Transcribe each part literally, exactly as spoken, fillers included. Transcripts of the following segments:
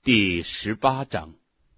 第十八章。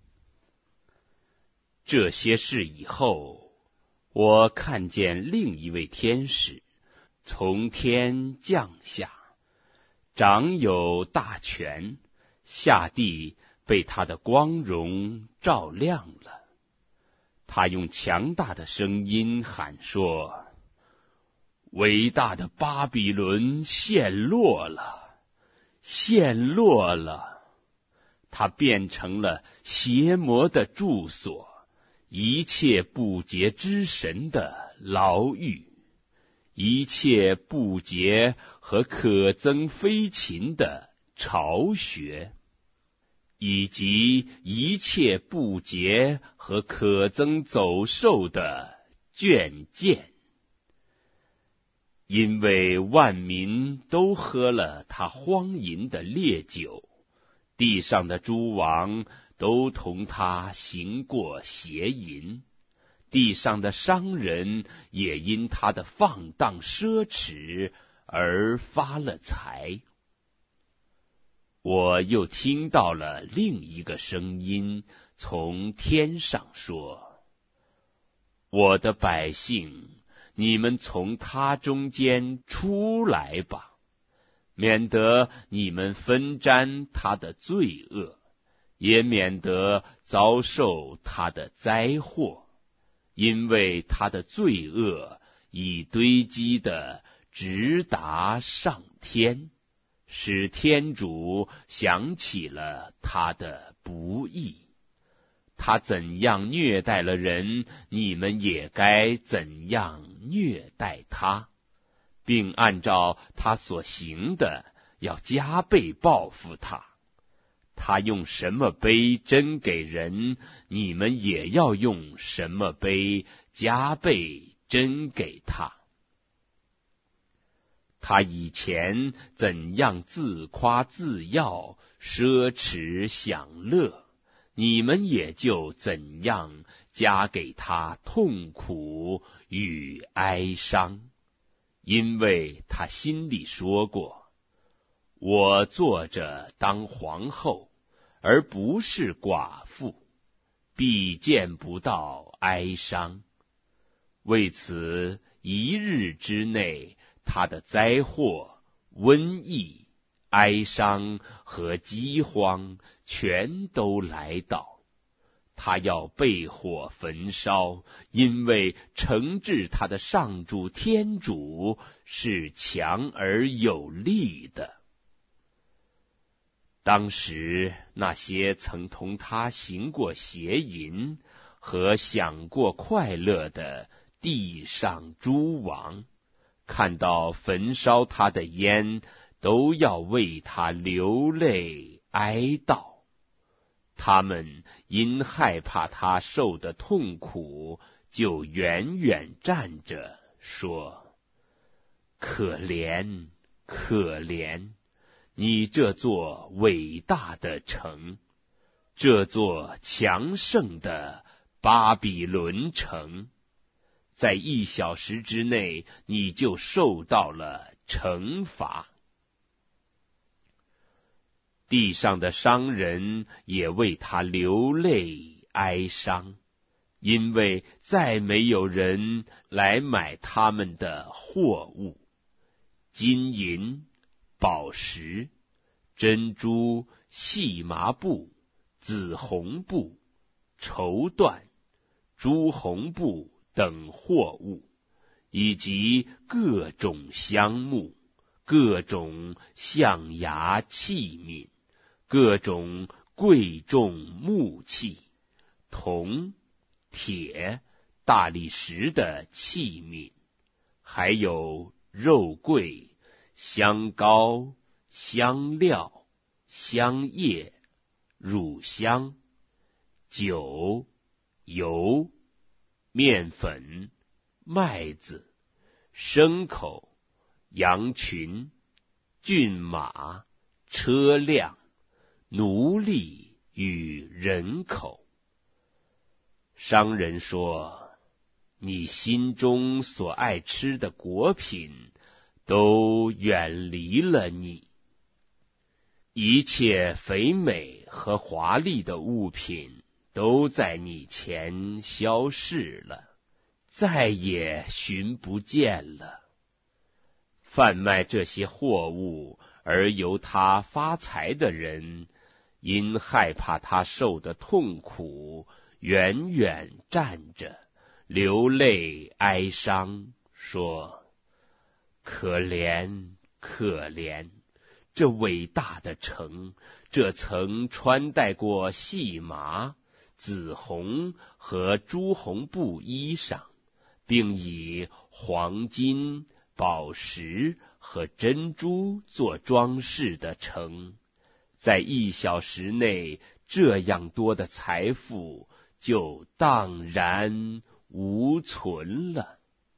这些事以后，我看见另一位天使从天降下，掌有大权，下地被他的光荣照亮了。他用强大的声音喊说：伟大的巴比伦陷落了，陷落了！它变成了邪魔的住所，一切不洁之神的牢狱，一切不洁和可憎飞禽的巢穴，以及一切不洁和可憎走兽的圈涧。因为万民都喝了他荒淫的烈酒，地上的诸王都同他行过邪淫，地上的商人也因他的放荡奢侈而发了财。我又听到了另一个声音从天上说：我的百姓，你们从他中间出来吧，免得你们分沾他的罪恶，也免得遭受他的灾祸，因为他的罪恶已堆积的直达上天，使天主想起了他的不义。他怎样虐待了人，你们也该怎样虐待他，并按照他所行的要加倍报复他。他用什么杯斟给人，你们也要用什么杯加倍斟给他。他以前怎样自夸自耀，奢侈享乐，你们也就怎样加给他痛苦与哀伤。因为他心里说过：我坐着当皇后，而不是寡妇，必见不到哀伤。为此一日之内，他的灾祸、瘟疫、哀伤和饥荒全都来到。他要被火焚烧，因为惩治他的上主天主是强而有力的。当时那些曾同他行过邪淫和享过快乐的地上诸王，看到焚烧他的烟，都要为他流泪哀悼。他们因害怕他受的痛苦，就远远站着说：可怜，可怜！你这座伟大的城，这座强盛的巴比伦城，在一小时之内，你就受到了惩罚。地上的商人也为他流泪哀伤，因为再没有人来买他们的货物，金银、宝石、珍珠、细麻布、紫红布、绸缎、朱红布等货物，以及各种香木、各种象牙器皿、各种贵重木器、铜、铁、大理石的器皿，还有肉桂、香膏、香料、香叶、乳香、酒、油、面粉、麦子、牲口、羊群、骏马、车辆、奴隶与人口。商人说：你心中所爱吃的果品都远离了你， 一切肥美和华丽的物品都在你前消逝了，再也寻不见了。贩卖这些货物而由他发财的人，因害怕他受的痛苦，远远站着，流泪哀伤，说：可怜，可怜！这伟大的城，这曾穿戴过细麻、紫红和朱红布衣裳，并以黄金、宝石和珍珠做装饰的城，在一小时内，这样多的财富就荡然无存了。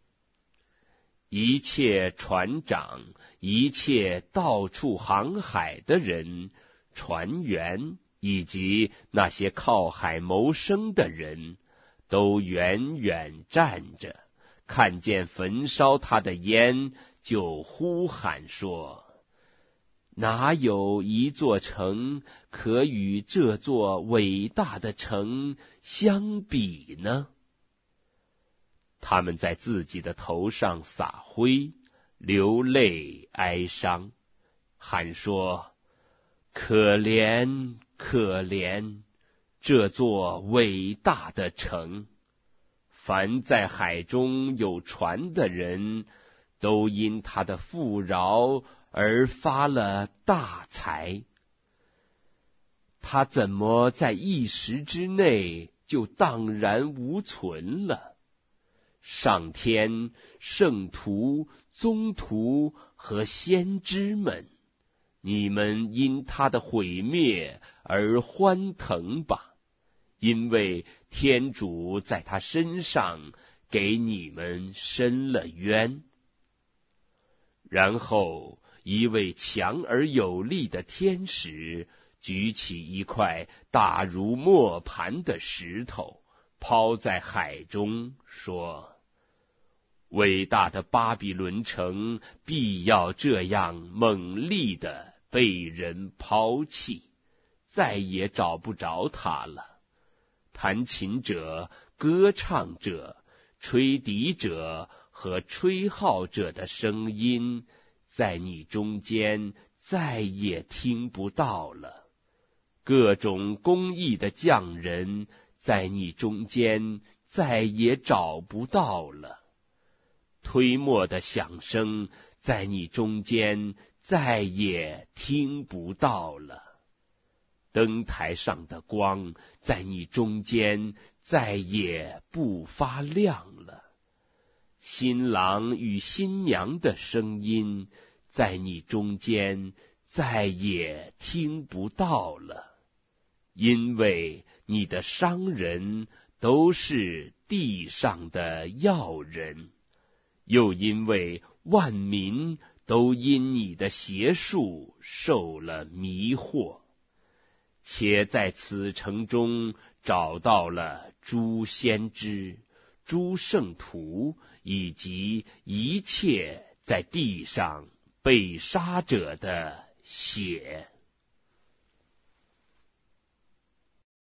一切船长，一切到处航海的人，船员以及那些靠海谋生的人，都远远站着，看见焚烧他的烟，就呼喊说：哪有一座城可与这座伟大的城相比呢？他们在自己的头上撒灰，流泪哀伤，喊说：可怜，可怜！这座伟大的城，凡在海中有船的人，都因他的富饶而发了大财。他怎么在一时之内就荡然无存了？上天、圣徒、宗徒和先知们，你们因他的毁灭而欢腾吧，因为天主在他身上给你们伸了冤。然后一位强而有力的天使举起一块大如磨盘的石头，抛在海中，说：伟大的巴比伦城必要这样猛烈地被人抛弃，再也找不着它了。弹琴者、歌唱者、吹笛者和吹号者的声音，在你中间再也听不到了。各种工艺的匠人，在你中间再也找不到了。推磨的响声，在你中间再也听不到了。灯台上的光，在你中间再也不发亮了。新郎与新娘的声音，在你中间再也听不到了。因为你的商人都是地上的要人，又因为万民都因你的邪术受了迷惑，且在此城中找到了诸先知、诸圣徒以及一切在地上被杀者的血。